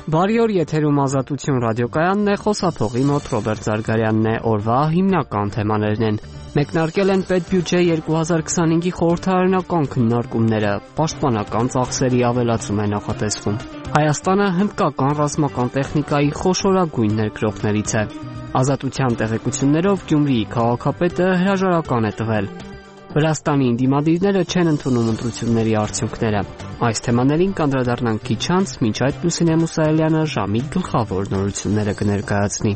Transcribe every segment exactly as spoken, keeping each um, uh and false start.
Բարի օր, եթերում Ազատություն ռադիոկայանն է, խոսափողի մոտ Ռոբերտ Զարգարյանն է, օրվա հիմնական թեմաներն են։ Մեկնարկել են պետբյուջե երկու հազար քսանհինգի խորհրդարանական քննարկումները, պաշտպանական ծախսերի ավելացում է նախատեսվում։ Հայաստանը հնդկական ռազմական տեխնիկայի խոշորագույն ներկրողներից է։ Ազատության տեղեկություններով Գյումրիի քաղաքապետը հրաժարական է տվել։ Վրաստանի ընդդիմադիրները չեն ընդունում ընտրությունների արդյունքները։ Այս թեմաներին կանդրադառնանք քիչ անց, մինչ այդ Լուսինե Մուսայելյանը ժամի գլխավոր նորությունները կներկայացնի։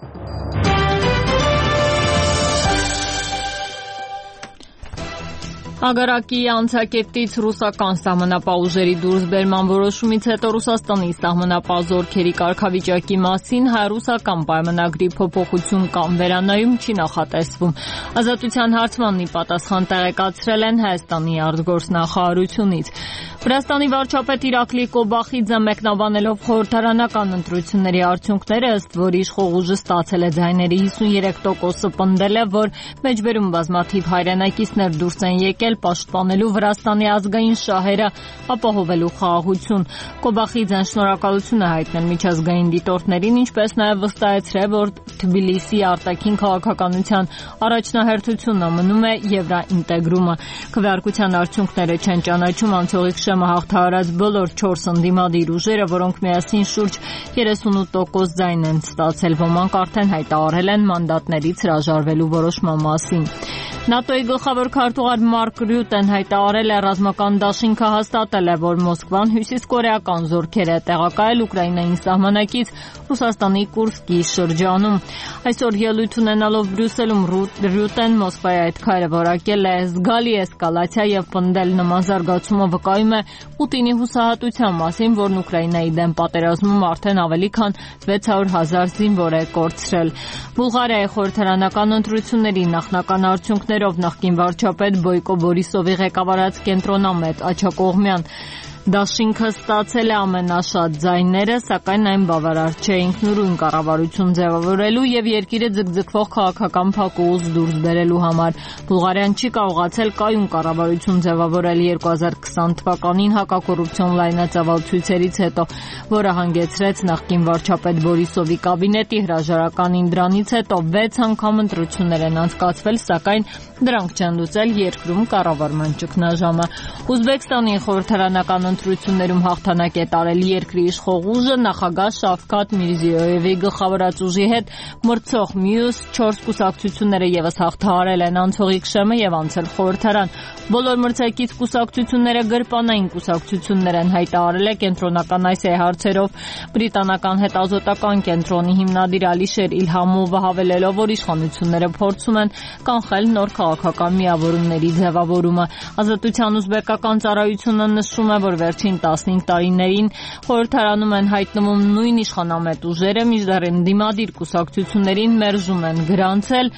Ագարակի անցակետից ռուսական սահմանապահ ուժերի դուրսբերման որոշումից հետո Ռուսաստանի սահմանապահ զորքերի կարգավիճակի մասին հայ-ռուսական պայմանագրի փոփոխություն կամ վերանայում չի նախատեսվում։ Ազատության հարցմանն ի պատասխան տեղեկացրել են Հայաստանի արտգործնախարարությունից։ Վրաստանի վարչապետ Իրակլի Կոբախիձը մեկնաբանելով խորհրդարանական ընտրությունների արդյունքները, ըստ որի իշխող ուժը ստացել է ձայների հիսունյերեք տոկոսը, պնդել է, որ մեջբերում բազմաթիվ հայրենակիցներ դուրս են եկել պաշտպանելու Վրաստանի ազգային շահերը, ապահովելու խաղաղություն։ Կոբախիձեն շնորհակալություն է հայտնել միջազգային դիտորդներին, ինչպես նաև վստահեցրել, որ Թբիլիսի արտաքին քաղաքականության առաջնահերթությունը մնում է եվրաինտեգրումը։ Քվեարկության արդյունքները չեն ճանաչում անցողիկ շեմը հաղթահարած բոլոր չորս ընդդիմադիր ուժերը, որոնք միասին շուրջ երեսունութ տոկոս ձայն են ստացել։ Ոմանք արդեն հայտարարել են մանդատներից հրաժարվելու որոշման մասին։ ՆԱՏՕ-ի գլխավոր քարտուղար Մարկ Ռյուտեն հայտարարել է, ռազմական դաշինքը հաստատել է, որ Մոսկվան հյուսիսկորեական զորքեր է տեղակայել Ուկրաինային սահմանակից Ռուսաստանի Կուրսկի շրջանում։ Այսօր ելույթ ունենալով Բրյուսելում Ռյուտեն Մոսկվայի այդ քայլը որակել է զգալի էսկալացիա եւ պնդել նման զարգացումը վկայում է Պուտինի հուսահատության մասին, որն Ուկրաինայի դեմ պատերազմում արդեն ավելի քան վեց հարյուր հազար զինվոր է կորցրել։ Բուլղարիայի խորհրդարանական ընտրությունների նախնական արդյունքներով նախկին վարչապետ Բոյկո Բորիսովի ղեկավարած կենտրոնամետ Աջակողմյան դաշինքը ստացել է ամենաշատ ձայները, սակայն այն բավարար չէ ինքնուրույն կառավարություն ձևավորելու եւ երկիրը ձգձգվող քաղաքական փակուղուց դուրս բերելու համար։ Բուլղարիան չի կարողացել կայուն կառավարություն ձևավորել երկու հազար քսան թվականին հակակոռուպցիոն լայնածավալ ցույցերից հետո, որը հանգեցրեց նախկին վարչապետ Բորիսովի կաբինետի հրաժարականին։ Դրանից հետո վեց անգամ ընտրություններ են անցկացվել, սակայն դրանք չեն լուծել երկրում կառավարման ճգնաժամը։ Ուզբեկստանի խորհրդարանական ընտրություններում հաղթանակ է տարել երկրի իշխող ուժը նախագահ Շավքաթ Միրզիոյևի գլխավորած ուժի հետ մրցող մյուս չորս կուսակցությունները եւս հաղթահարել են անցողիկ շեմը եւ անցել խորհրդարան։ Բոլոր մրցակից կուսակցությունները գրպանային կուսակցություններ են, հայտարարել է կենտրոնական Ասիայի հարցերով բրիտանական հետազոտական կենտրոնի հիմնադիր Ալիշեր Իլհամովը, հավելելով, որ իշխանությունները փորձում են կանխել նոր քաղաքական միավորումների ձևավորումը։ Ազատության ուզբեկական ծառայությունը նշում է, որ վերջին տասնհինգ տարիներին խորհրդարանում են հայտնվում նույն իշխանամետ ուժերը, մինչդեռ ընդդիմադիր կուսակցություններին մերժում են գրանցել։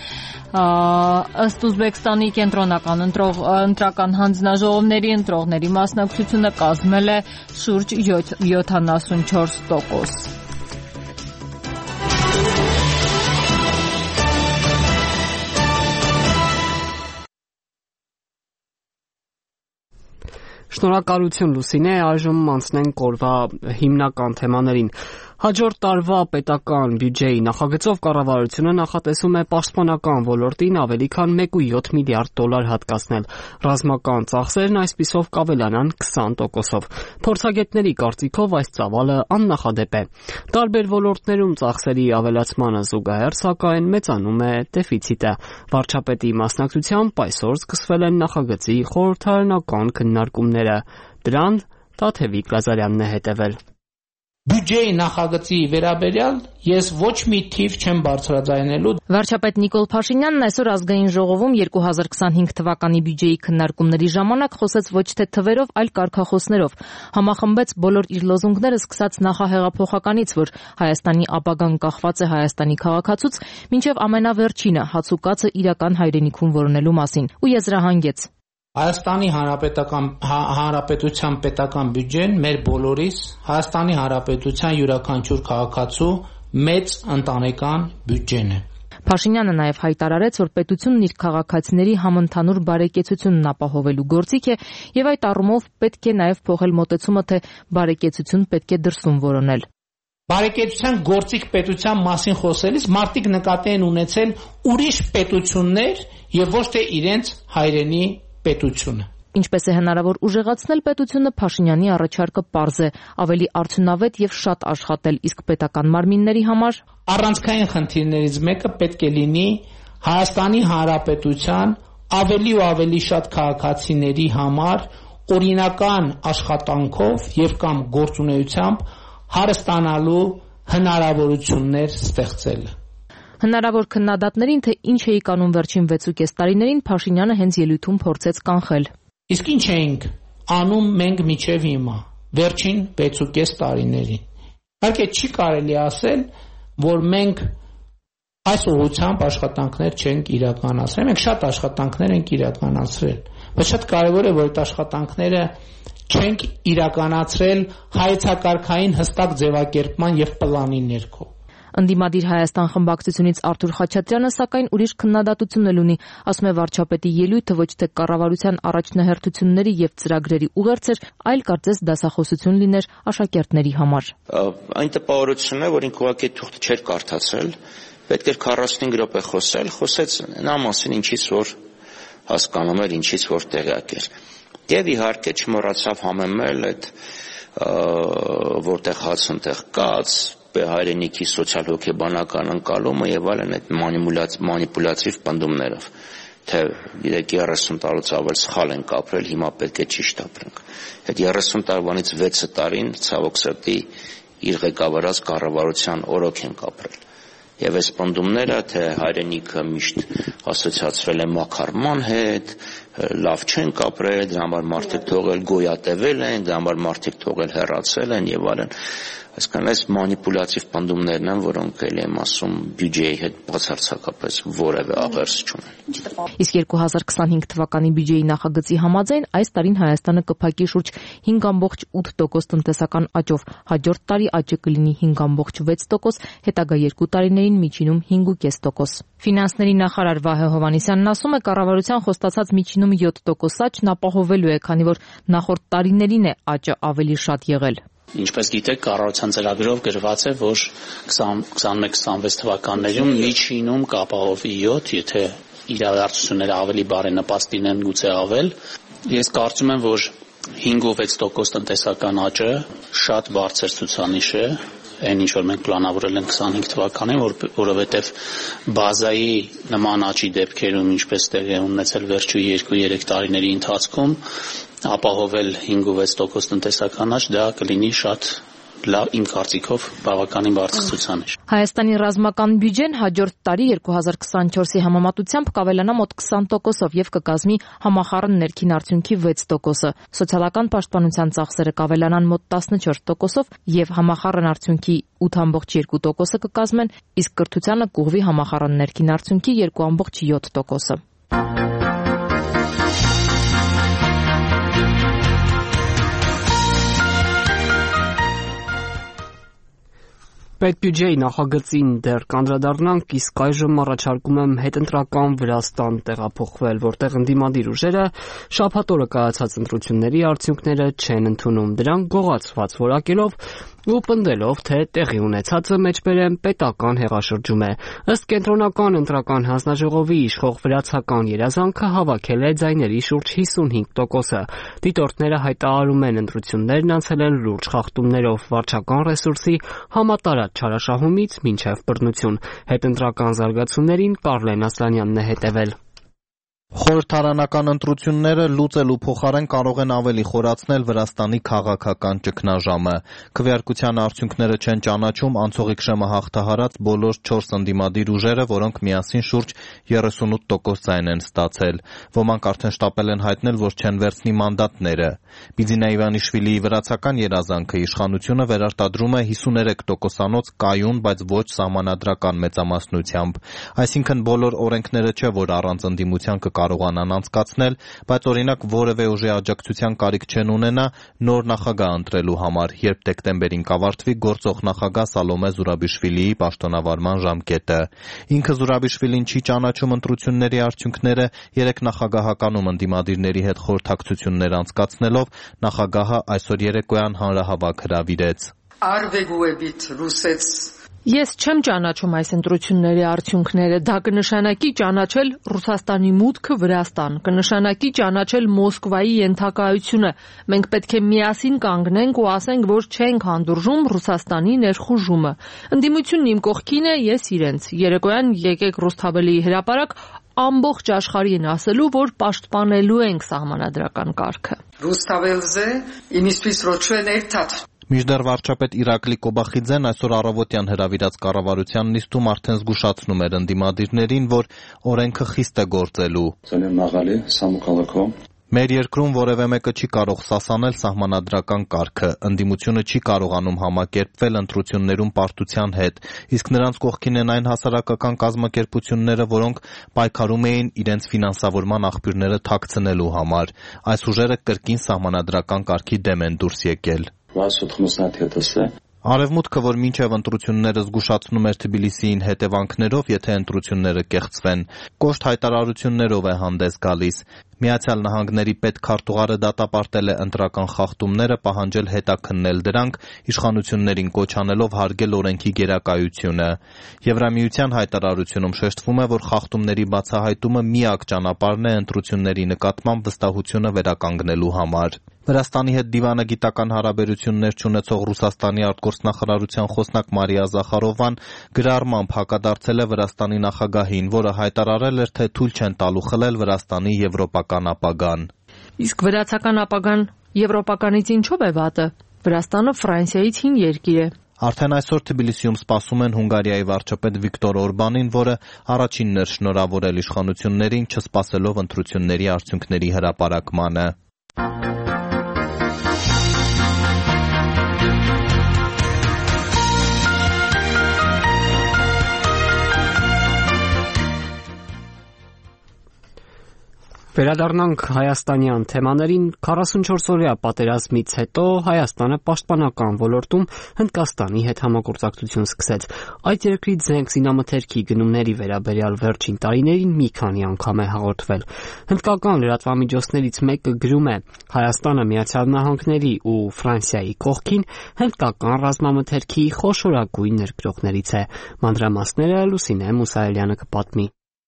Ըստ Ուզբեկստանի կենտրոնական ընտրական հանձնաժողովների ընտրողների մասնակցությունը կազմել է շուրջ յոթանասունչորս տոկոս։ Շնորհակալություն Լուսինե, այժմ անցնենք օրվա հիմնական թեմաներին։ Հաջորդ տարվա պետական բյուջեի նախագծով կառավարությունը նախատեսում է պաշտպանական ոլորտին ավելի քան մեկ կόμμα յոթ միլիարդ դոլար հատկացնել։ Ռազմական ծախսերն այսպիսով կավելանան քսան տոկոսով։ Փորձագետների կարծիքով այս ծավալը աննախադեպ է։ Տարբեր ոլորտներում ծախսերի ավելացմանը զուգահեռ, սակայն մեծանում է դեֆիցիտը։ Վարչապետի մասնակցությամբ այսօր սկսվել են նախագծի խորհրդարանական քննարկումները։ Դրան Տաթևիկ Լազարյանն է հետևել։ Բյուջեի նախագծի վերաբերյալ ես ոչ մի թիվ չեմ բարձրաձայնելու։ Վարչապետ Նիկոլ Փաշինյանն այսօր ազգային ժողովում երկու հազար քսանհինգ թվականի բյուջեի քննարկումների ժամանակ խոսեց ոչ թե թվերով, այլ կարգախոսներով։ Համախմբեց բոլոր իր լոզունգները, սկսած նախահեղափոխականից, որ Հայաստանի ապագան կախված է Հայաստանի քաղաքացուց, մինչև ամենավերջինը հացուկացը իրական հայրենիքում որոնելու մասին, ու եզրահանգեց. Հայաստանի Հանրապետական Հանրապետության պետական բյուջեն մեր բոլորիս Հայաստանի Հանրապետության յուրաքանչյուր քաղաքացու մեծ ընտանեկան բյուջեն է։ Փաշինյանը նաև հայտարարեց, որ պետությունն իր քաղաքացիների համընդհանուր բարեկեցությունն ապահովելու գործիք է եւ այդ առումով պետք է նաև փոխել մոտեցումը, թե բարեկեցություն պետք է դրսում որոնել։ բարեկեցության գործիք պետության մասին խոսելիս մարդիկ նկատի են ունեցել ուրիշ պետություններ եւ ոչ թե իրենց հայրենի պետությունը։ Ինչպես է հնարավոր ուժեղացնել պետությունը, Փաշինյանի առաջարկը պարզ է՝ ավելի արդյունավետ եւ շատ աշխատել, իսկ պետական մարմինների համար առանցքային խնդիրներից մեկը պետք է լինի Հայաստանի Հանրապետության ավելի ու ավելի շատ քաղաքացիների համար օրինական աշխատանքով եւ կամ գործունեությամբ հարստանալու հնարավորություններ ստեղծելը։ Հնարավոր քննադատներին, թե ինչ էի կանոն վերջին վեցուկես տարիներին, Փաշինյանը հենց ելույթում փորձեց կանխել։ Իսկ ինչ էինք անում մենք միջև հիմա, վերջին վեցուկես տարիներին։ Իհարկե չի կարելի ասել, որ մենք այս ուղղությամբ աշխատանքներ չենք իրականացրել։ Մենք շատ աշխատանքներ ենք իրականացրել, բայց շատ կարևոր է, որ այդ աշխատանքները չենք իրականացրել հայեցակարգային հստակ ձևակերպման եւ պլանի ներքո։ Ընդդիմադիր Հայաստան խմբակցությունից Արթուր Խաչատրյանը սակայն ուրիշ քննադատություն էլ ունի, ասում է վարչապետի ելույթը ոչ թե կառավարության առաջնահերթությունների եւ ծրագրերի ուղերձ էր, այլ կարծես դասախոսություն լիներ աշակերտների համար։ Այն տպավորությունն է, որ ինքը ուղղակի թուղթը չէր կարդացել, պետք էր քառասունհինգ րոպե խոսել, խոսեց նա մասին, ինչից որ հասկանում էր, ինչից որ տեղյակ էր։ Եվ իհարկե չմոռացավ համեմել այդ որտեղ հաց ընտեղ կաց, հայրենիքի սոցիալ-հոգեբանական ընկալումը եւ այլն այդ մանիպուլյատիվ պնդումներով, թե իրեք երեսուն տարուց ավել սխալ ենք ապրել, հիմա պետք է ճիշտ ապրենք։ Այդ երեսուն տարվանից վեցը տարին ցավոք սրտի իր ղեկավարած կառավարության օրոք ենք ապրել։ Եվ այս պնդումները, թե հայրենիքը միշտ ասոցիացվել է մաքարման հետ, լավ չենք ապրել, դրա համար մարդիկ թողել գոյատևել են, դրա համար մարդիկ թողել հեռացել են եւ այլն։ Այսինքն այս մանիպուլյատիվ պնդումներն են, որոնք ելի եմ ասում բյուջեի հետ բացարձակապես որևէ աղերս չունեն։ Իսկ երկու հազար քսանհինգ թվականի բյուջեի նախագծի համաձայն այս տարին Հայաստանը կփակի շուրջ հինգ կόμma ութ տոկոս տնտեսական աճով, հաջորդ տարի աճը կլինի հինգ կόμma վեց տոկոս, հետագա երկու տարիներին միջինում հինգ կόμma պենս տոկոս։ Ֆինանսների նախարար Վահե Հովհաննիսյանն ասում է, կառավարության խոստացած միջինում յոթ տոկոս աճն ապահովելու է, քանի որ նախորդ տարիներին է աճը ավելի շատ եղել։ Ինչպես գիտեք, կառավարության ծրագրով գրված է, որ քսանմեկ քսանվեց թվականներում միջինում կապահովի յոթ, եթե իրադարձությունները ավելի բարենպաստ լինեն, գուցե ավել։ Ես կարծում եմ, որ հինգ կόμma վեց տոկոս տնտեսական աճը շատ բարձր ցուցանիշ է, այն ինչ որ մենք պլանավորել ենք քսանհինգ թվականին, որ, որովհետև բազայի նման աճի դեպքերում, ինչպես տեղի է ունեցել վերջին երկու երեք տարիների ընթացքում, ապահովել հինգ կόμma վեց տոկոս տնտեսական աճ, դա կլինի շատ լավ, իմ կարծիքով բավականին բարձր ցուցանիշ։ Հայաստանի ռազմական բյուջեն հաջորդ տարի երկու հազար քսանչորսի համեմատությամբ կավելանա մոտ քսան տոկոսով եւ կկազմի համախառն ներքին արդյունքի վեց տոկոսը։ Սոցիալական պաշտպանության ծախսերը կավելանան մոտ տասնչորս տոկոսով եւ համախառն արդյունքի ութ կόμma երկու տոկոսը կկազմեն, իսկ կրթությանը կուղվի համախառն ներքին արդյունքի երկու կόμma յոթ տոկոսը։ Պետբյուջեի նախագծին դեռ կանդրադառնանք, իսկ այժմ առաջարկում եմ հետընտրական Վրաստան տեղափոխվել, որտեղ ընդդիմադիր ուժերը շաբաթ օրը կայացած ընտրությունների արդյունքները չեն ընդունում, դրանք գողացված որակելով ու պնդելով, թե տեղի ունեցածը մեջբերեմ պետական հեղաշրջում է։ Ըստ կենտրոնական ընտրական հանձնաժողովի իշխող վրացական երազանքը հավաքել է ձայների շուրջ հիսունհինգ տոկոսը։ Դիտորդները հայտարարում են, ընտրություններն անցել են լուրջ խախտումներով վարչական ռեսուրսի համատարած չարաշահումից մինչև բռնություն։ Հետընտրական զարգացումներին Կարլեն Ասլանյանն է հետևել։ Խորհրդարանական ընտրությունները լուծելու փոխարեն կարող են ավելի խորացնել Վրաստանի քաղաքական ճգնաժամը։ Քվեարկության արդյունքները չեն ճանաչում անցողիկ շեմը հաղթահարած բոլոր չորս ընդդիմադիր ուժերը, որոնք միասին շուրջ երեսունութ տոկոս ձայն են ստացել։ Ոմանք արդեն շտապել են հայտնել, որ չեն վերցնի մանդատները։ Բիձինա Իվանիշվիլիի վրացական երազանքը իշխանությունը վերարտադրում է հիսուներեք տոկոսանոց կայուն, բայց ոչ սահմանադրական մեծամասնությամբ։ Այսինքն բոլոր օրենքները չէ, որ առանց ընդդիմության կարողանան անցկացնել, բայց օրինակ որևէ ուժի աջակցության կարիք չեն ունենա նոր նախագահ ընտրելու համար, երբ դեկտեմբերին կավարտվի գործող նախագահ Սալոմե Զուրաբիշվիլիի պաշտոնավարման ժամկետը։ Ինքը Զուրաբիշվիլին չի ճանաչում ընտրությունների արդյունքները, երեք նախագահականում ընդդիմադիրների հետ խորհրդակցություններ անցկացնելով նախագահը այսօր երեկոյան հանրահավաք հրավիրեց։ արվեգուեբիտ ռուսեց Ես չեմ ճանաչում այս ընտրությունների արդյունքները, դա կնշանակի ճանաչել Ռուսաստանի մուտքը Վրաստան, կնշանակի ճանաչել Մոսկվայի ենթակայությունը։ Մենք պետք է միասին կանգնենք ու ասենք, որ չենք հանդուրժում Ռուսաստանի ներխուժումը։ Ընդդիմությունն իմ կողքին է, ես իրենց։ Երեկոյան եկեք Ռուսթավելիի հրապարակ ամբողջ աշխարհին ասելու, որ պաշտպանելու ենք սահմանադրական կարգը։ Ռուսթավելզե իմիսպիս ռոչուեն երթաթ Մինչդեռ վարչապետ Իրակլի Կոբախիձեն այսօր առավոտյան հրավիրած կառավարության նիստում արդեն զգուշացնում էր ընդդիմադիրներին, որ օրենքը խիստ է գործելու։ Մեր երկրում որևէ մեկը չի կարող սասանել սահմանադրական կարգը, ընդդիմությունը չի կարողանում համակերպվել ընտրություններում պարտության հետ, իսկ նրանց կողքին են այն հասարակական կազմակերպությունները, որոնք պայքարում էին իրենց ֆինանսավորման աղբյուրները թաքցնելու համար։ Այս ուժերը կրկին սահմանադրական կարգի դեմ են դուրս եկել։ Արևմուտքը, որ մինչև ընտրությունները զգուշացնում էր Թբիլիսիին հետևանքներով, եթե ընտրությունները կեղծվեն, կոշտ հայտարարություններով է հանդես գալիս։ Միացյալ Նահանգների պետքարտուղարը դատապարտել է ընտրական խախտումները, պահանջել հետաքննել դրանք, իշխանություններին կոչ անելով հարգել օրենքի գերակայությունը։ Եվրամիության հայտարարությունում շեշտվում է, որ խախտումների բացահայտումը միակ ճանապարհն է ընտրությունների նկատմամբ վստահությունը վերականգնելու համար։ Վրաստանի հետ դիվանագիտական հարաբերություններ չունեցող Ռուսաստանի արտգործնախարարության խոսնակ Մարիա Զախարովան գրառմամբ հակադարձել է Վրաստանի նախագահին, որը հայտարարել էր, թե թույլ չեն տալու խլել Վրաստանի եվրոպական ապագան։ Իսկ վրացական ապագան եվրոպականից ինչով է վատը։ Վրաստանը Ֆրանսիայից հին երկիր է։ Արդեն այսօր Թբիլիսիում սպասում են Հունգարիայի վարչապետ Վիկտոր Օրբանին, որը առաջինն էր շնորհավորել իշխանություններին, չսպասելով ընտրությունների արդյունքների հրապարակմանը։ Վերադառնանք հայաստանյան թեմաներին։ քառասունչորս-օրյա պատերազմից հետո Հայաստանը պաշտպանական ոլորտում Հնդկաստանի հետ համագործակցություն սկսեց։ Այդ երկրի զենք զինամթերքի գնումների վերաբերյալ վերջին տարիներին մի քանի անգամ է հաղորդվել։ Հնդկական լրատվամիջոցներից մեկը գրում է. Հայաստանը Միացյալ Նահանգների ու Ֆրանսիայի կողքին հնդկական ռազմամթերքի խոշորագույն ներկրողներից է։ Մանրամասները Լուսինե Մուսայելյանը կպատմի։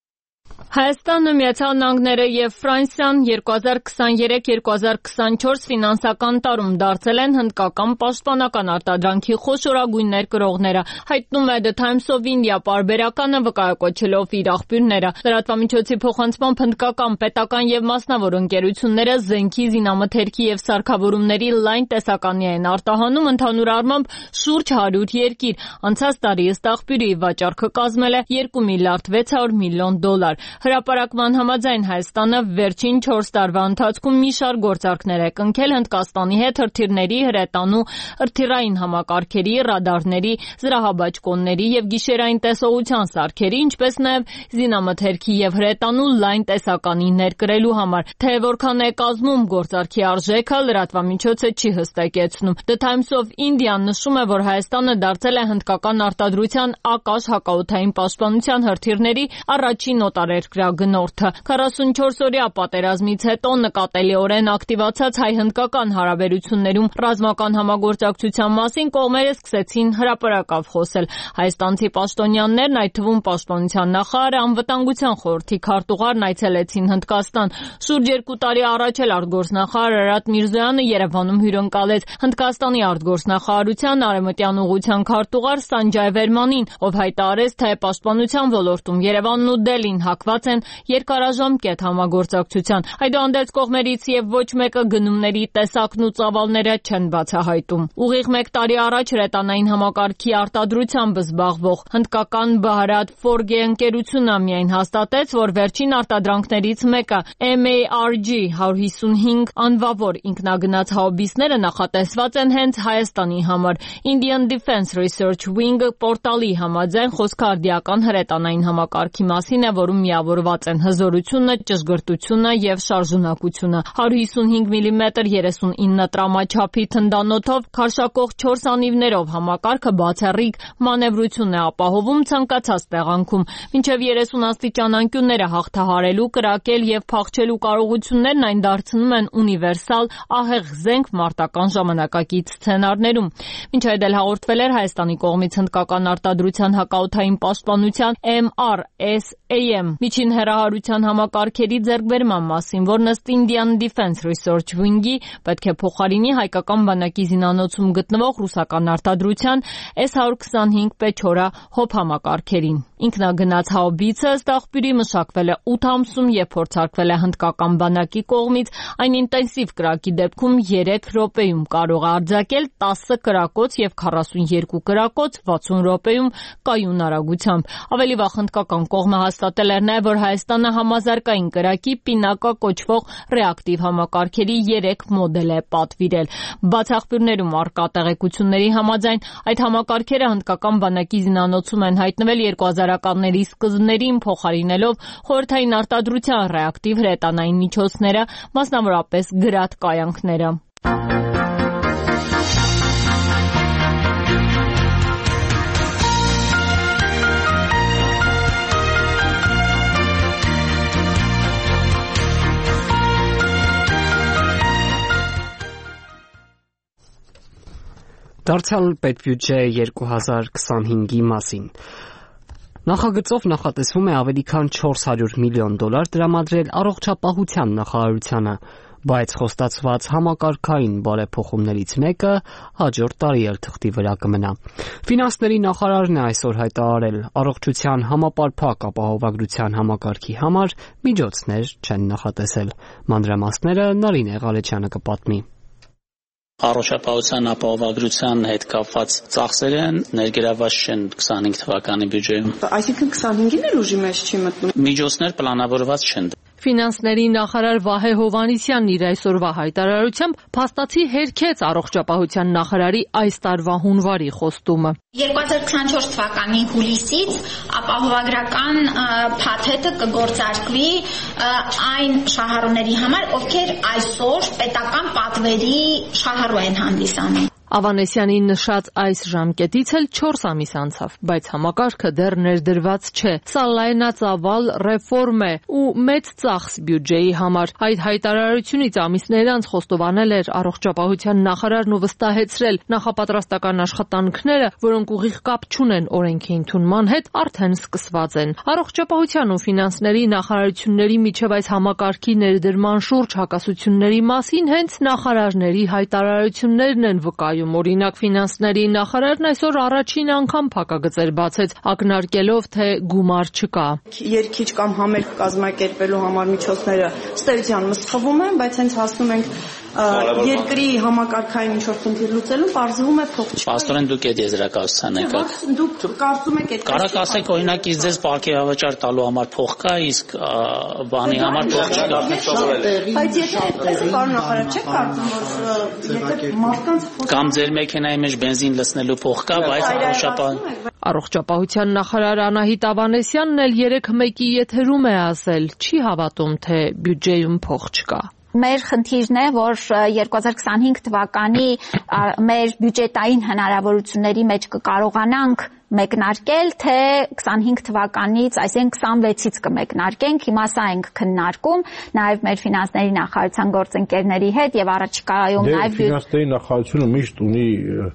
Հայաստանը, Միացյալ Նահանգները և Ֆրանսիան երկու հազար քսաներեք երկու հազար քսանչորս ֆինանսական տարում դարձել են հնդկական պաշտպանական արտադրանքի խոշորագույն ներկրողները, հայտնում է The Times of India պարբերականը վկայակոչելով իր աղբյուրները։ Լրատվամիջոցի փոխանցմամբ հնդկական պետական և մասնավոր ընկերությունները զենքի, զինամթերքի և սարքավորումների լայն տեսականի են արտահանում, ընդհանուր առմամբ շուրջ հարյուր երկիր։ Անցած տարի ըստ աղբյուրի վաճառքը կազմել է երկու միլիարդ վեց հարյուր միլիոն դոլար։ Հրապարակման համաձայն Հայաստանը վերջին չորս տարվա ընթացքում մի շարք գործարքներ է կնքել Հնդկաստանի հետ հրթիռների, հրետանու, հրթիռային համակարգերի, ռադարների, զրահաբաճկոնների և գիշերային տեսողության սարքերի, ինչպես նաև զինամթերքի և հրետանու լայն տեսականի ներկրելու համար։ Թե որքան է կազմում գործարքի արժեքը, լրատվամիջոցը չի հստակեցնում։ The Times of India-ն նշում է, որ Հայաստանը դարձել է հնդկական արտադրության ակաշ հակաօդային պաշտպանության հրթիռների առաջին օտարերկրագնորդը։ քառասունչորս-օրյա պատերազմից հետո նկատելիորեն ակտիվացած հայ-հնդկական հարաբերություններում ռազմական համագործակցության մասին կողմերը սկսեցին հրապարակավ խոսել։ Հայաստանցի պաշտոնյաներն, այդ թվում պաշտպանության նախարարը, անվտանգության խորհրդի քարտուղարն այցելեցին Հնդկաստան։ Շուրջ երկու տարի առաջ էլ արտգործնախարար Արարատ Միրզոյանը Երևանում հյուրընկալեց Հնդկաստանի արտգործնախարարության արևմտյան ուղղության քարտուղար Սանջայ Վերմանին, ով հայտարարեց, թե պաշտպանության ոլորտում Երևանն ու Դելին հակված են երկարաժամկետ համագործակցության։ Այդուհանդերձ կողմերից եւ ոչ մեկը գնումների տեսակն ու ծավալները չեն բացահայտում։ Ուղիղ մեկ տարի առաջ հրետանային համակարգի արտադրությամբ զբաղվող հնդկական Bharat Forge ընկերությունը միայն հաստատեց, որ վերջին արտադրանքներից մեկը M A R G հարյուր հիսունհինգ անվավոր ինքնագնաց հաուբիսները նախատեսված են հենց Հայաստանի համար։ Indian Defense Research Wing պորտալի համաձայն խոսքը արդիական հրետանային համակարգի մասին է, որում միավորված են հզորությունը, ճշգրտությունը եւ շարժունակությունը։ հարյուր հիսունհինգ միլիմետր երեսունինը տրամաչափի թնդանոթով քարշակող չորս անիվներով համակարգը բացառիկ մանևրություն է ապահովում ցանկացած տեղանքում։ Մինչև երեսուն աստիճան անկյունները հաղթահարելու, կրակել եւ փախչելու կարողություններն այն դարձնում են ունիվերսալ ահեղ զենք մարտական ժամանակակից սցենարներում։ Մինչ այդ էլ հաղորդվել էր Հայաստանի կողմից հնդկական արտադրության հակաօդային պաշտպանության M R S A M միջին հեռահարության համակարգերի ձեռքբերման մասին, որն ըստ Indian Defense Research Wing-ի պետք է փոխարինի հայկական բանակի զինանոցում գտնվող ռուսական արտադրության S one twenty-five Pechora հոբ համակարգերին։ Ինքնագնաց հաուբիցը ըստ աղբյուրի մշակվել է ութ ամսում եւ փորձարկվել է հնդկական բանակի կողմից, այն ինտենսիվ կրակի դեպքում երեք րոպեում կարող է արձակել տասը կրակոց եւ քառասունյոթ կրակոց վաթսուն րոպեում կայուն արագությամբ։ Ավելի վաղ հնդկական կողմը հաստատել էր նաեւ, որ Հայաստանը համազարգային կրակի պինակա կոչվող ռեակտիվ համակարգերի երեք մոդել է պատվիրել։ Բաց աղբյուրներում առկա տեղեկությունների համաձայն այդ համակարգերը հնդկական բանակի զինանոցում են հայտնվել երկու հազարականների սկզբներին, փոխարինելով խորհրդային արտադրության ռեակտիվ հրետանային միջոցները, մասնավորապես գրադ կայանքները։ Դարձյալ պետբյուջե երկու հազար քսանհինգի մասին։ Նախագծով նախատեսվում է ավելի քան չորս հարյուր միլիոն դոլար տրամադրել առողջապահության նախարարությանը, բայց խոստացված համակարգային բարեփոխումներից մեկը հաջորդ տարի էլ թղթի վրա կմնա։ Ֆինանսների նախարարն է այսօր հայտարարել, առողջության համապարփակ ապահովագրության համակարգի համար միջոցներ չեն նախատեսել։ Մանրամասները Նարինե Ղալեչյանը կպատմի։ Առողջապահության ապահովագրության հետ կապված ծախսերը ներգրավված չեն քսանհինգ թվականի բյուջեում։ Այսինքն քսանհինգին էլ ուժի մեջ չի մտնում։ Միջոցներ պլանավորված չեն։ Ֆինանսների նախարար Վահե Հովհաննիսյանն իր այսօրվա հայտարարությամբ փաստացի հերքեց առողջապահության նախարարի այս տարվա հունվարի խոստումը։ երկու հազար քսանչորս թվականի հուլիսից ապահովագրական փաթեթը կգործարկվի այն շահառուների համար, ովքեր այսօր պետական պատվերի շահառու են հանդիսանում։ Ավանեսյանի նշած այս ժամկետից էլ չորս ամիս անցավ, բայց համակարգը դեռ ներդրված չէ։ Սա լայնածավալ ռեֆորմ է ու մեծ ծախս բյուջեի համար։ Այդ հայտարարությունից ամիսներ անց խոստովանել էր առողջապահության նախարարն ու վստահեցրել, նախապատրաստական աշխատանքները, որոնք ուղիղ կապ չունեն օրենքի ընդունման հետ, արդեն սկսված են։ Առողջապահության ու ֆինանսների նախարարությունների միջև այս համակարգի ներդրման շուրջ հակասությունների մասին հենց նախարարների հայտարարություններն են վկայում։ Օրինակ ֆինանսների նախարարն այսօր առաջին անգամ փակագծեր բացեց, ակնարկելով, թե գումար չկա։ Երկիչ կամ համերգ կազմակերպելու համար միջոցները ըստ էության մսխվում են, բայց հենց հասնում ենք երկրի համակարգային ինչ-որ խնդիր լուծելու, պարզվում է փող չկա։ Պաստորեն դուք այդ եզրակացության եկաք։ Դուք կարծում եք այդ։ Կարաք ասեք, օրինակ, իսկ ձեզ պարգևավճար տալու համար փող կա, իսկ բանի համար փող չկա։ Բայց եթե պարոն նախարար, չեք կարծում, որ եթե մարդկանց կամ ձեր մեքենայի մեջ բենզին լցնելու փող կա, բայց առողջապահ Առողջապահության նախարար Անահիտ Ավանեսյանն էլ երեք մեկի եթերում է ասել, չի հավատում, թե բյուջեում փող չկա։ Մեր խնդիրն է, որ երկու հազար քսանհինգ թվականի մեր բյուջետային հնարավորությունների մեջ կկարողանանք մեկնարկել, թե քսանհինգ թվականից, այսինքն քսանվեցից կմեկնարկենք, հիմա սա ենք քննարկում, նաև մեր ֆինանսների նախարարության գործընկերների հետ եւ առաջիկայում նաև ֆինանսների նախարարությունը միշտ ունի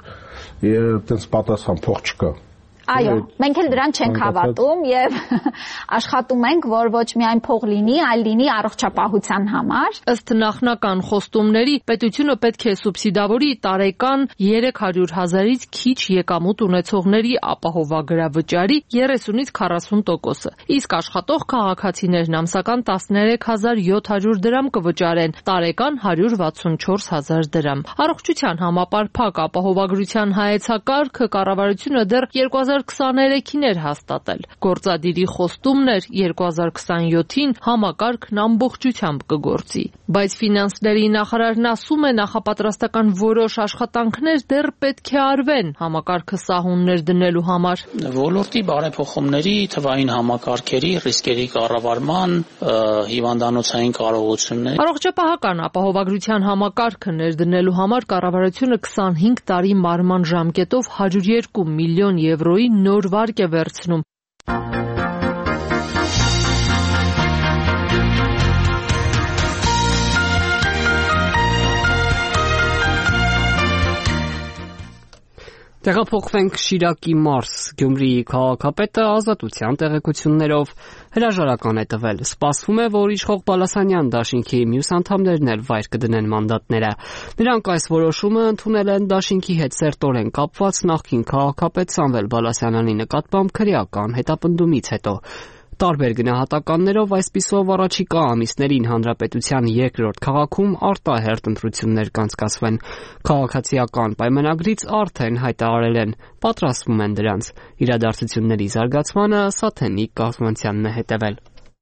այդպես պատասխան փող չկա։ Այո, մենք էլ դրան չենք հավատում եւ աշխատում ենք, որ ոչ միայն փող լինի, այլ լինի առողջապահության համար։ Ըստ նախնական խոստումների, պետությունը պետք է սուբսիդավորի տարեկան երեք հարյուր հազարից քիչ եկամուտ ունեցողների ապահովագրավճարի երեսունից քառասուն տոկոսը։ Իսկ աշխատող քաղաքացիներն ամսական տասներեք հազար յոթ հարյուր դրամ կվճարեն, տարեկան հարյուր վաթսունչորս հազար դրամ։ Առողջության համապարփակ ապահովագրության հայեցակարգը կառավարությունը դեռ երկու հազար հազար քսաներեքին էր հաստատել։ Գործադիրի խոստումն էր երկու հազար քսանյոթին համակարգն ամբողջությամբ կգործի, բայց ֆինանսների նախարարն ասում է նախապատրաստական որոշ աշխատանքներ դեռ պետք է արվեն համակարգը սահուններ դնելու համար։ Ոլորտի բարեփոխումների, թվային համակարգերի, ռիսկերի կառավարման, հիվանդանոցային կարողություններ։ Առողջապահական ապահովագրության համակարգը ներդնելու համար կառավարությունը քսանհինգ տարի մարման ժամկետով հարյուր երկու միլիոն եվրոյի նոր վարկ է վերցնում։ Տեղափոխվենք Շիրակի մարզ։ Գյումրիի քաղաքապետը ազատության տեղեկություններով հրաժարական է տվել։ Սպասվում է, որ իշխող Բալասանյան դաշինքի մյուս անդամներն էլ վայր կդնեն մանդատները։ Նրանք այս որոշումը ընդունել են դաշինքի հետ սերտորեն կապված նախկին քաղաքապետ Սամվել Բալասանյանի նկատմամբ քրեական հետապնդումից հետո։ Տարբեր գնահատականներով այսպիսով առաջիկա ամիսներին հանրապետության երկրորդ քաղաքում արտահերթ ընտրություններ կանցկացվեն։ Քաղաքացիական պայմանագրից արդեն հայտարարել են, պատրաստվում են դրանց։ Իրադարձությունների զարգացմանը Սաթենիկ Կազմանցյանն է հետևել։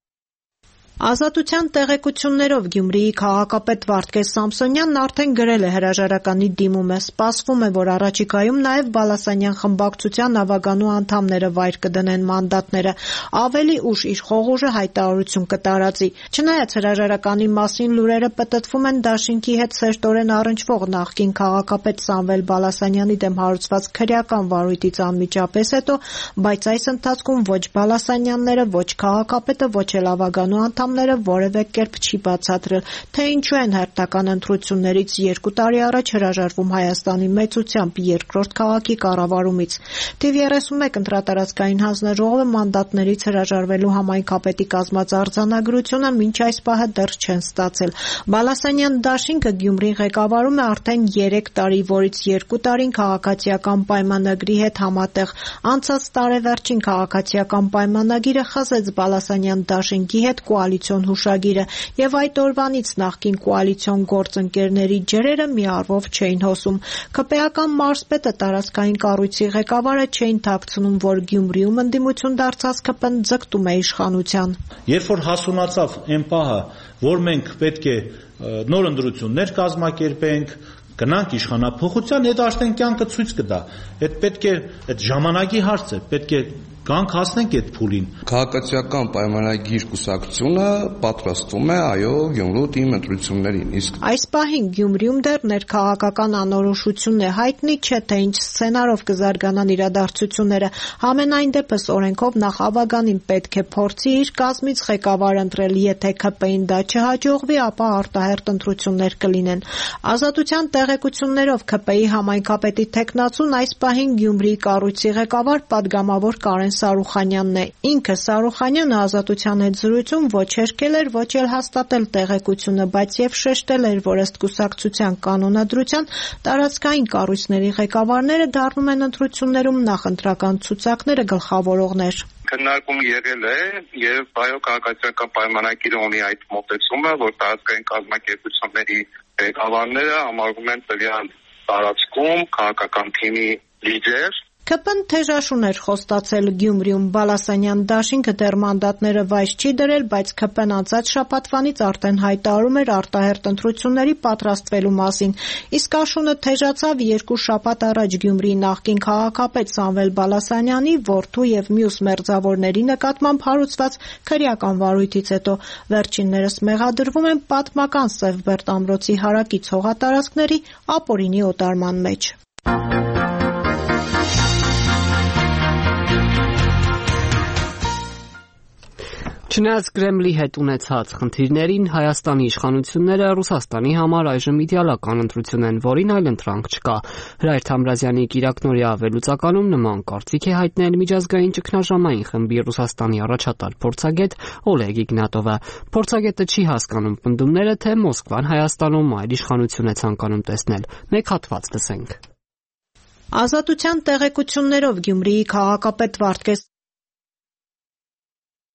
Ազատության տեղեկություններով Գյումրիի քաղաքապետ Վարդգես Սամսոնյանն արդեն գրել է հրաժարականի դիմումը։ Սպասվում է, որ առաջիկայում նաև Բալասանյան խմբակցության ավագանու անդամները վայր կդնեն մանդատները։ Ավելի ուշ իշխող ուժը հայտարարություն կտարածի։ Չնայած հրաժարականի մասին լուրերը պտտվում են դաշինքի հետ սերտորեն առնչվող նախկին քաղաքապետ Սամվել Բալասանյանի դեմ հարուցված քրեական վարույթից անմիջապես հետո, բայց այս ընթացքում ոչ Բալասանյանները, ոչ քաղաքապետը, ոչ էլ ավագանու անդամները որևէ կերպ չի բացատրել, թե ինչու են հերթական ընտրություններից երկու տարի առաջ հրաժարվում Հայաստանի մեծությամբ երկրորդ քաղաքի կառավարումից։ Թիվ երեսունմեկ ընտրատարածքային հանձնաժողովը մանդատներից հրաժարվելու համայնքապետի կազմած արձանագրությունը մինչ այս պահը դեռ չեն ստացել։ Բալասանյան դաշինքը Գյումրին ղեկավարում է արդեն երեք տարի, որից երկու տարին քաղաքացիական պայմանագրի հետ համատեղ։ Անցած տարեվերջին քաղաքացիական պայմանագիրը խզեց Բալասանյան դաշինքի հետ կոալիցիոն հուշագիրը, եւ այդ օրվանից նախկին կոալիցիոն գործընկերների ջրերը մի առվով չէին հոսում։ ՔՊ-ական մարզպետը տարածքային կառույցի ղեկավարը չէին թաքցնում, որ Գյումրիում ընդդիմություն դարձած ՔՊ-ն ձգտում է իշխանության։ Երբ որ հասունացավ այն պահը, որ մենք պետք է նոր ընտրություններ կազմակերպենք, գնանք իշխանափոխության, այդ արդեն կյանքը ցույց կտա։ Այդ պետք է այդ ժամանակի հարց է, պետք է գանք հասնենք այդ փուլին։ Քաղաքացիական պայմանագիր կուսակցությունը պատրաստվում է այո Գյումրու թիմ ընտրություններին, իսկ այս պահին Գյումրիում դեռ ներքաղաքական անորոշությունն է, հայտնի չէ թե ինչ սցենարով կզարգանան իրադարձությունները։ Համենայն դեպս օրենքով նախ ավագանին պետք է փորձի իր կազմից ղեկավար ընտրել, եթե ՔՊ-ին դա չհաջողվի, ապա արտահերթ ընտրություններ կլինեն։ Ազատության տեղեկություններով ՔՊ-ի համայնքապետի թեկնածուն այս պահին Գյումրիի կառույցի ղեկավար պատգամավոր Կարեն Սարուխանյանն է։ Ինքը Սարուխանյանը ազատության հետ զրույցում ոչ հերքել էր, ոչ էլ հաստատել տեղեկությունը, բայց եւ շեշտել էր, որ ըստ կուսակցության կանոնադրության տարածքային կառույցների ղեկավարները դառնում են ընտրություններում նախընտրական ցուցակները գլխավորողներ։ Քննարկում եղել է եւ այո քաղաքացիական պայմանագիրը ունի այդ մոտեցումը, որ տարածքային կազմակերպությունների ղեկավարները համարվում են տվյալ տարածքում քաղաքական թիմի լիդեր։ ՔՊ-ն թեժաշուն էր խոստացել Գյումրիում։ Բալասանյան դաշինքը դեռ մանդատները վայր չի դրել, բայց ՔՊ-ն անցած շաբաթվանից արդեն հայտարարում էր արտահերթ ընտրությունների պատրաստվելու մասին։ Իսկ աշունը թեժացավ երկու շաբաթ առաջ Գյումրիի նախկին քաղաքապետ Սամվել Բալասանյանի որդու եւ մյուս մերձավորների նկատմամբ հարուցված քրեական վարույթից հետո։ Վերջիններս մեղադրվում են պատմական Սևբերտ ամրոցի հարակից հողատարածքների ապօրինի օտարման մեջ։ Չնայած Կրեմլի հետ ունեցած խնդիրներին, Հայաստանի իշխանությունները Ռուսաստանի համար այժմ իդեալական ընտրություն են, որին այլ ընտրանք չկա։ Հրայր Թամրազյանի կիրակնօրյա վերլուծականում նման կարծիք է հայտնել միջազգային ճգնաժամային խմբի Ռուսաստանի առաջատար փորձագետ Օլեգ Իգնատովը։ Փորձագետը չի հասկանում պնդումները, թե Մոսկվան Հայաստանում այլ իշխանություն է ցանկանում տեսնել։ Մեկ հատված լսենք։ Ազատության տեղեկություններով Գյումրիի քաղաքապետ Վարդգես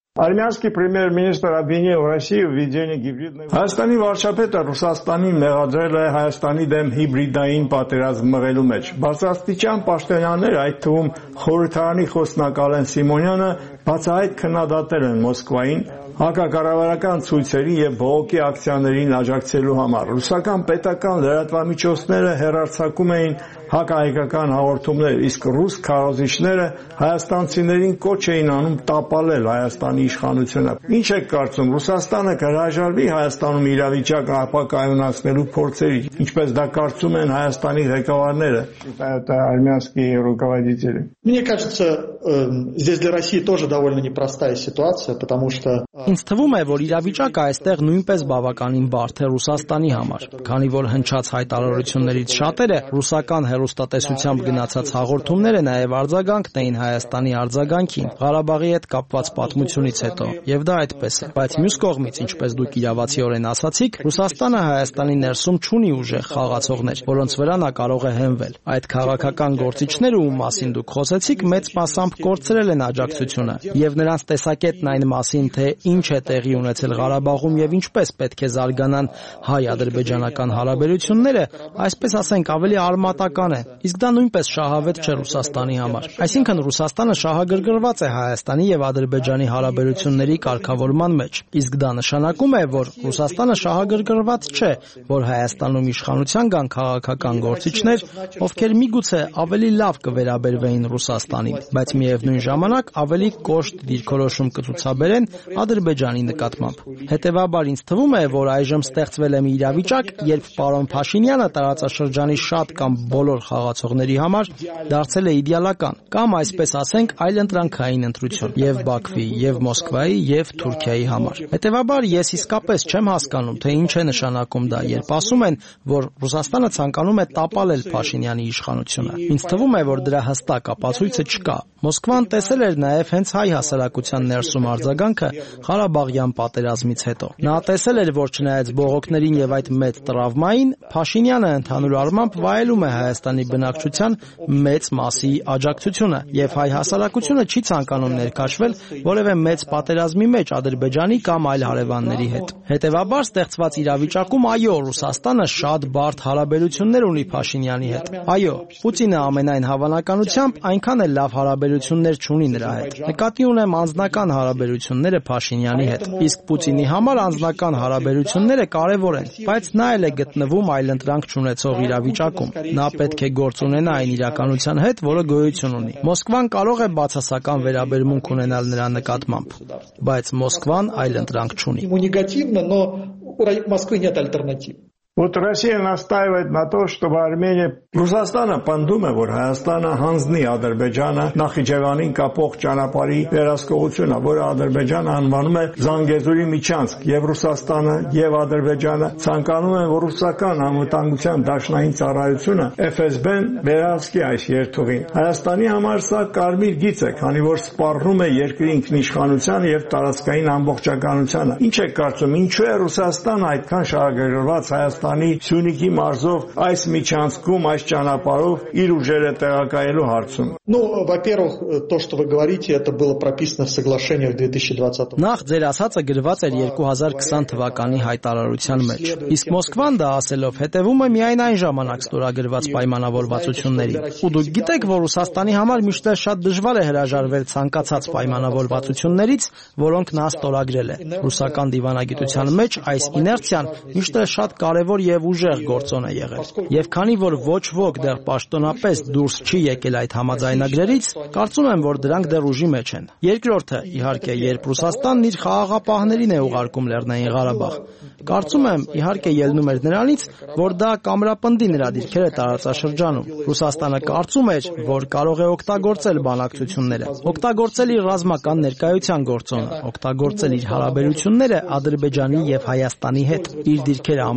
Армянский премьер-министр обвинил Россию в введении гибридной... Հայաստանի վարչապետը Ռուսաստանին մեղադրել է Հայաստանի դեմ հիբրիդային պատերազմ մղելու մեջ։ Բարձրաստիճան պաշտոնյաներ, այդ թվում խորհրդարանի խոսնակ Ալեն Սիմոնյանը, բացահայտ քննադատել են Մոսկվային հակակառավարական ցույցերի եւ բողոքի ակցիաներին աջակցելու համար։ Ռուսական պետական լրատվամիջոցները հեռարձակում էին հակահայկական հաղորդումներ, իսկ ռուս քարոզիչները հայաստանցիներին կոչ էին անում տապալել Հայաստանի իշխանությունը։ Ինչ եք կարծում, Ռուսաստանը կհրաժարվի Հայաստանում իրավիճակը ապակայունացնելու փորձերի, ինչպես դա կարծում են Հայաստանի ղեկավարները։ Это армянские руководители. Мне кажется, здесь для России тоже довольно непростая ситуация, потому что Ինձ թվում է, որ իրավիճակը այստեղ նույնպես բավականին բարդ է Ռուսաստանի համար, քանի որ հնչած հայտարարություններից շատերը ռուսական հեռուստատեսությամբ գնացած հաղորդումները նաև արձագանքն էին Հայաստանի արձագանքին, Ղարաբաղի հետ կապված պատմությունից հետո, եւ դա այդպես է։ Բայց մյուս կողմից, ինչպես դուք իրավացիորեն ասացիք, Ռուսաստանը Հայաստանի ներսում չունի ուժեղ խաղացողներ, որոնց վրա նա կարող է հենվել։ Այդ քաղաքական գործիչները, ում մասին դուք խոսեցիք, մեծ մասամբ կորցրել են աջակցությունը, եւ նրանց տեսակետն այն մասին, թե ինչ է տեղի ունեցել Ղարաբաղում եւ ինչպես պետք է զարգանան հայ-ադրբեջանական հարաբերությունները, այսպես ասենք, ավելի արմատական է։ Իսկ դա նույնպես շահավետ չէ Ռուսաստանի համար։ Այսինքն Ռուսաստանը շահագրգռված է Հայաստանի եւ Ադրբեջանի հարաբերությունների կարգավորման մեջ։ Իսկ դա նշանակում է, որ Ռուսաստանը շահագրգռված չէ, որ Հայաստանում իշխանության կան քաղաքական գործիչներ, ովքեր միգուցե ավելի լավ կվերաբերվեին Ռուսաստանին, բայց միևնույն ժամանակ ավելի կոշտ դիրքորոշում կցուցաբերեն Ադրբեջանի նկատմամբ։ Հետևաբար ինձ թվում է, որ այժմ ստեղծվել է մի իրավիճակ, երբ պարոն Փաշինյանը տարածաշրջանի շատ կամ բոլոր խաղացողների համար դարձել է իդեալական, կամ այսպես ասենք, այլընտրանքային ընտրություն եւ Բաքվի, եւ Մոսկվայի, եւ Թուրքիայի համար։ Հետևաբար ես իսկապես չեմ հասկանում, թե ինչ է նշանակում դա, երբ ասում են, որ Ռուսաստանը ցանկանում է տապալել Փաշինյանի իշխանությունը։ Ինձ թվում է, որ դրա հստակ ապացույցը չկա։ Մոսկվան տեսել էր նաև հենց հայ հասարակության ներսում արձագանքը Ղարաբաղյան պատերազմից հետո։ Նա տեսել էր, որ չնայած բողոքներին եւ այդ մեծ տրավմային, Փաշինյանը ընդհանուր առմամբ վայելում է Հայաստանի բնակչության մեծ մասի աջակցությունը, եւ հայ հասարակությունը չի ցանկանում ներքաշվել որևէ մեծ պատերազմի մեջ Ադրբեջանի կամ այլ հարևանների հետ։ Հետևաբար ստեղծված իրավիճակում այո, Ռուսաստանը շատ բարդ հարաբերություններ ունի Փաշինյանի հետ։ Այո, Պուտինը ամենայն հավանականությամբ այնքան էլ լավ հարաբերություններ չունի նրա հետ։ Նկատի ունեմ անձնական հարաբերությունները Փաշինյանի հետ։ Իսկ Պուտինի համար անձնական հարաբերությունները կարևոր են, բայց նա էլ է գտնվում այլընտրանք չունեցող իրավիճակում։ Նա պետք է գործ ունենա այն իրականության հետ, որը գոյություն ունի։ Մոսկվան կարող է բացասական վերաբերմունք ունենալ նրա նկատմամբ, բայց Մոսկվան այլընտրանք չունի։ Негативно, но у Москвы нет альтернатив. Вот Россия настаивает на том, чтобы Армения... Ռուսաստանը պնդում է, որ Հայաստանը հանձնի Ադրբեջանը Նախիջևանին կապող ճանապարհի վերահսկողությունը, որը Ադրբեջանը անվանում է Զանգեզուրի միջանցք, եւ Ռուսաստանը եւ Ադրբեջանը ցանկանում են, որ ռուսական անվտանգության դաշնային ծառայությունը Էֆ Էս Բեն վերահսկի այս երթուղին։ Հայաստանի համար սա կարմիր գիծ է, քանի որ սպառնում է երկրի ինքնիշխանությանը եւ տարածքային ամբողջականությանը։ Ինչ է կարծում, ինչու է Ռուսաստանը այդքան շահագրգռված Հայաստանի Սյունիքի մարզով այս միջանցքում, այս ճանապարհով իր ուժերը տեղակայելու հարցում։ Ну, во-первых, то, что вы говорите, это было прописано в соглашении в две тысячи двадцатом. Նախ ձեր ասածը գրված էր երկու հազար քսան թվականի հայտարարության մեջ։ Իսկ Մոսկվան դա ասելով հետևում է միայն այն ժամանակ ստորագրված պայմանավորվածություններին։ Ու դուք գիտեք, որ Ռուսաստանի համար միշտ շատ դժվար է հրաժարվել ցանկացած պայմանավորվածություններից, որոնք նա ստորագրել է։ Ռուսական դիվանագիտության մեջ այս իներցիան միշտ շատ կարևոր եւ ուժեղ գործոն է եղել։ Եվ քանի որ ոչ ոք դեռ պաշտոնապես դուրս չի եկել այդ համաձայնագրերից, կարծում եմ, որ դրանք դեռ ուժի մեջ են։ Երկրորդը, իհարկե, երբ Ռուսաստանն իր խաղաղապահներին է ուղարկում Լեռնային Ղարաբաղ, կարծում եմ, իհարկե ելնում էր նրանից, որ դա կամրապնդի նրա դիրքերը տարածաշրջանում։ Ռուսաստանը կարծում էր, որ կարող է օգտագործել բանակցությունները, օգտագործել իր ռազմական ներկայության գործոնը, օգտագործել իր հարաբերությունները Ադրբեջանի եւ Հայաստանի հետ, իր դիրքերը ամրապնդել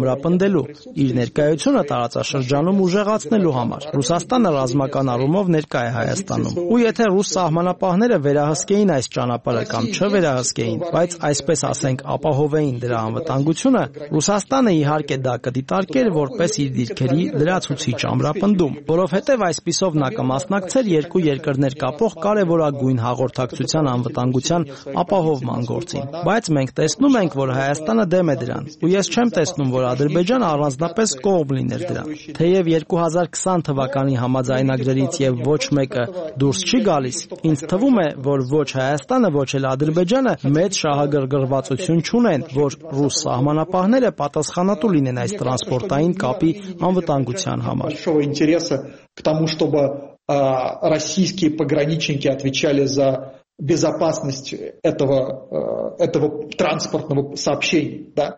պնդելու, իր ներկայությունը տարածաշրջանում ուժեղացնելու համար։ Ռուսաստանը ռազմական առումով ներկա է Հայաստանում։ Ու եթե ռուս սահմանապահները վերահսկեին այս ճանապարհը կամ չվերահսկեին, բայց այսպես ասենք ապահովեին դրա անվտանգությունը, Ռուսաստանը իհարկե դա կդիտարկեր որպես իր դիրքերի լրացուցիչ ամրապնդում, որովհետև այսպիսով նա կմասնակցեր երկու երկրներ կապող կարևորագույն հաղորդակցության անվտանգության ապահովման գործին։ Բայց մենք տեսնում ենք, որ Հայաստանը դեմ է դրան, ու ես չեմ տեսնում, որ Ադրբեջանը առանձնապես կողմ լիներ դրան։ Թեև երկու հազար քսան թվականի համաձայնագրերից եւ ոչ մեկը դուրս չի գալիս, ինձ թվում է, որ ոչ Հայաստանը, ոչ էլ Ադրբեջանը մեծ շահագրգռվածություն չունեն, որ ռուս սահմանապահները պատասխանատու լինեն այս տրանսպորտային կապի անվտանգության համար։ К тому, чтобы российские пограничники отвечали за безопасность этого, этого транспортного сообщения, да?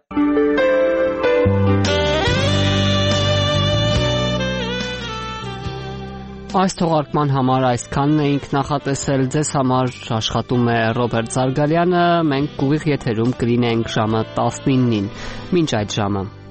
Այս թողարկման համար այսքանն էինք նախատեսել, ձեզ համար աշխատում է Ռոբերտ Զարգալյանը, մենք ուղիղ եթերում կլինենք ժամը տասնինին, մինչ այդ ժամը։